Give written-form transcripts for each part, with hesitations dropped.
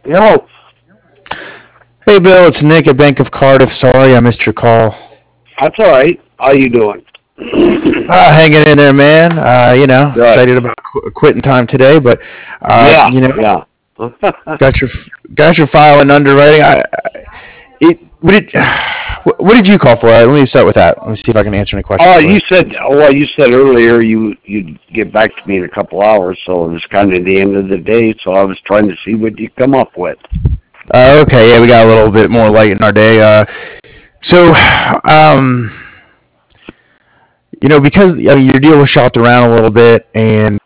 Yo, Hey Bill, it's Nick at Bank of Cardiff. Sorry I missed your call. that's all right. How you doing? Hanging in there, man. Good. Excited about quitting time today, but uh, Yeah, you know, yeah. got your got your file in underwriting. It what did what did you call for? Let me start with that. Let me see if I can answer any questions Oh, for you. you said earlier you'd get back to me in a couple hours, so it was kind of the end of the day. So I was trying to see what you come up with. Okay, yeah, we got a little bit more light in our day. So, um, because your deal was shopped around a little bit, and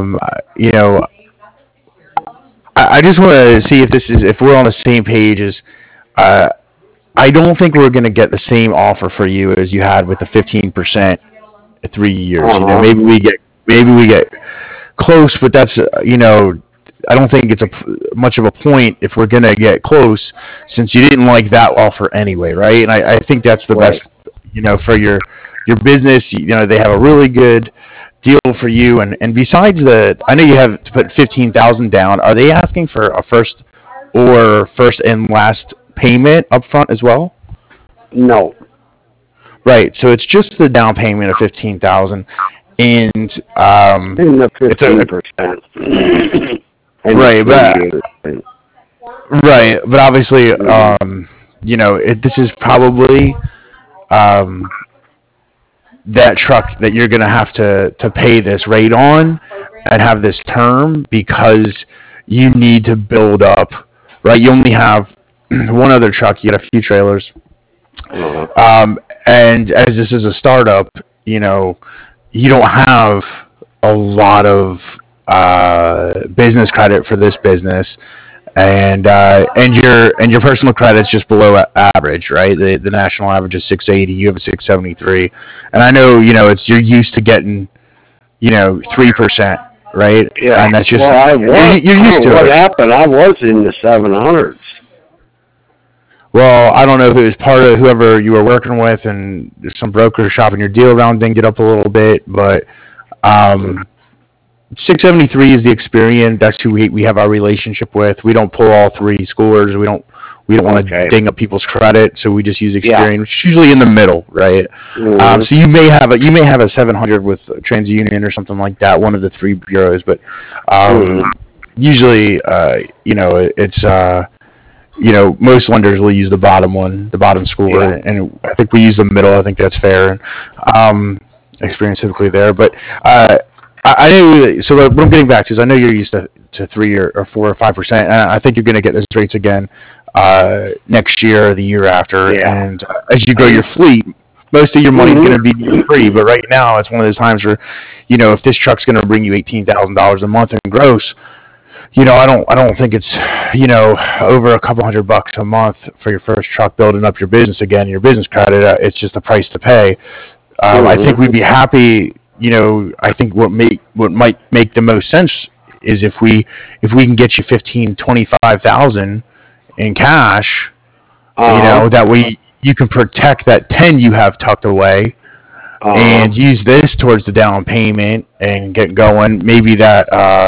I just want to see if we're on the same page. Uh, I don't think we're going to get the same offer for you as you had with the 15% 3 years. Uh huh. Maybe we get close, but that's I don't think it's much of a point if we're going to get close since you didn't like that offer anyway, right? And I think that's the Right. best for your business. They have a really good deal for you, and besides I know you have to put 15,000 down. Are they asking for a first and last payment up front as well? No, Right. So it's just the down payment of 15,000, and in the it's a 15%, and the right, three but years thing. right, but obviously, Mhm. this is probably um, that truck that you're gonna have to pay this rate on and have this term because you need to build up. Right. You only have one other truck. You got a few trailers. Uh-huh. And as this is a startup, you know, you don't have a lot of business credit for this business, and your personal credit's just below average, right? The national average is 680. You have a 673, and I know it's you're used to getting 3%, right? Yeah. And that's just Well, I you're, was. you're used to What it. happened? I was in the 700s. Well, I don't know if it was part of whoever you were working with, and some broker shopping your deal around dinged it up a little bit, but um, 673 is the Experian. That's who we have our relationship with. We don't pull all three scores. We don't want to Okay. ding up people's credit, so we just use Yeah. Experian, which is usually in the middle, right? Mhm. So you may have a 700 with TransUnion or something like that, one of the three bureaus, but Mhm. usually, it's most lenders will use the bottom one, the bottom score, Yeah. and I think we use the middle. I think that's fair. Um, Experience typically there, but I know. So what I'm getting back to is I know you're used to 3 or 4 or 5%, and I think you're going to get those rates again next year or the year after. Yeah. And as you grow your I. fleet, most of your money is Mhm. going to be free. But right now, it's one of those times where, if this truck's going to bring you $18,000 a month in gross, I don't think it's over a couple $100 a month for your first truck building up your business again, your business credit. It's just a price to pay. I think Mhm. we'd be happy. I think what might make the most sense is if we can get you 15, 25,000 in cash. Uh huh. That way you can protect that 10 you have tucked away Uh huh. and use this towards the down payment and get going. Maybe that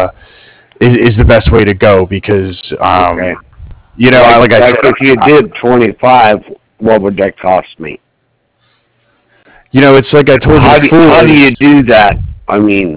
is the best way to go because Okay. like I Like said, if you did 25, what would that cost me? it's like I told you How before. do you Is do that? I mean,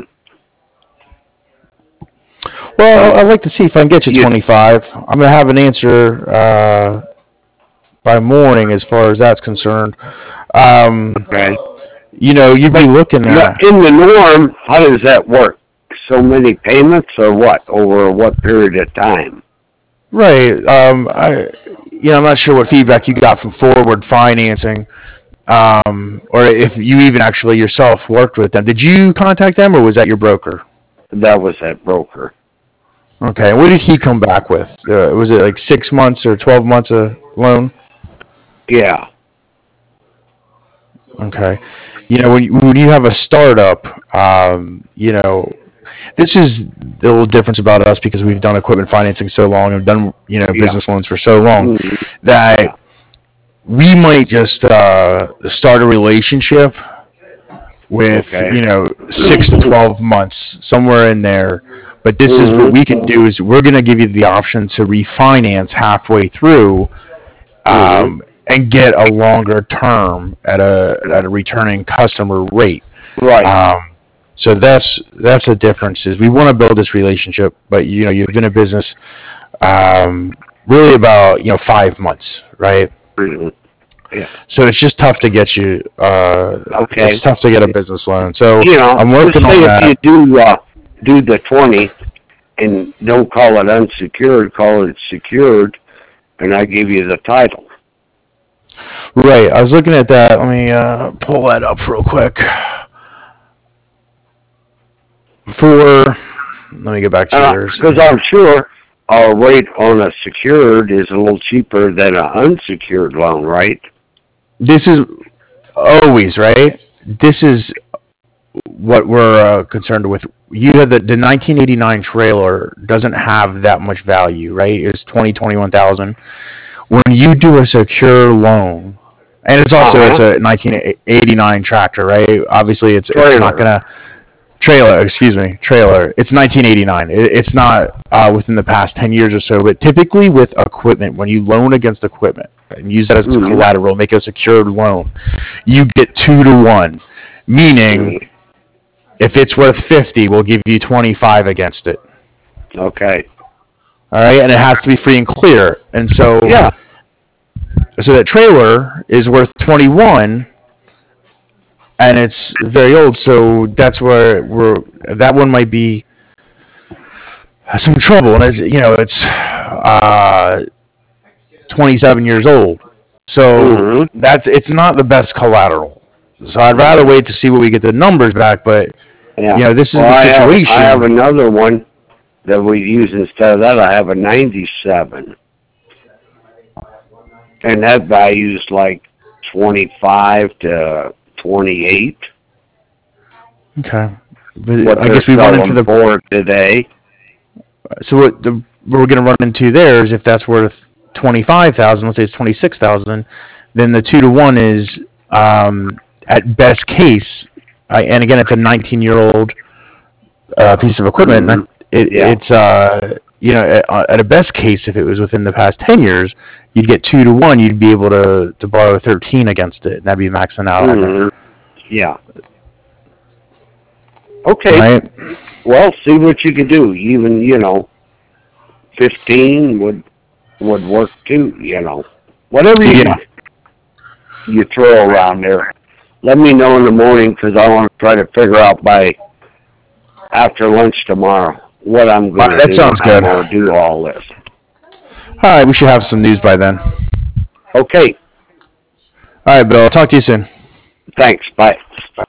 Well, like I'd like to see if I can get you you. 25. I'm gonna have an answer by morning as far as that's concerned. Um, Okay. you'd be But looking at in the norm, how does that work? So many payments or what? Over what period of time? right. I'm not sure what feedback you got from Forward Financing, or if you even actually yourself worked with them. Did you contact them, or was that your broker? That was that broker. Okay. What did he come back with? Was it like 6 months or 12 months a loan? Yeah. Okay. When you have a startup, this is the little difference about us because we've done equipment financing so long and done Yeah. business loans for so long Hmm. Yeah. that we might just start a relationship with Okay. 6 to 12 months somewhere in there, But this is what we can do is we're going to give you the option to refinance halfway through, and get a longer term at a returning customer rate. Right. So that's the difference. Is we want to build this relationship, but you've been in business really about 5 months, right? Mhm. Yeah. So it's just tough to get you. Okay. It's tough to get a business loan. So I'm Just working say on if you that. do the 20 and don't call it unsecured, call it secured, and I give you the title. Right. I was looking at that. Let me pull that up real quick. Let me get back to yours. Because I'm sure our rate on a secured is a little cheaper than an unsecured loan, right? This is always right. This is what we're concerned with. You had the 1989 trailer doesn't have that much value, right? It's 21,000. When you do a secure loan, and it's a 1989 tractor, right? Obviously, it's not gonna trailer. Excuse me, trailer. It's 1989. It's not within the past 10 years or so. But typically with equipment, when you loan against equipment and use that as collateral, make a secured loan, you get 2-to-1, meaning if it's worth 50, we'll give you 25 against it. Okay. All right, and it has to be free and clear. And so that trailer is worth 21, and it's very old. So that's where that one might be some trouble. And it's 27 years old. So it's not the best collateral. So I'd rather wait to see what we get the numbers back. But this is the situation. I have another one that we use instead of that. I have a 97, and that value's like 25 to 28. Okay, but I guess we run into the board today. So what we're going to run into there is if that's worth 25,000, let's say it's 26,000, then the 2-to-1 is at best case, and again it's a 19-year-old piece of equipment. It's at a best case, if it was within the past 10 years, you'd get 2-to-1. You'd be able to borrow 13 against it, and that'd be maxing out. Yeah. Okay. Right? Well, see what you can do. Even 15 would work too. Whatever you throw around there. Let me know in the morning because I want to try to figure out by after lunch tomorrow what I'm going to do. That sounds good. I'm going to do all this. All right, we should have some news by then. Okay. All right, Bill. I'll talk to you soon. Thanks. Bye.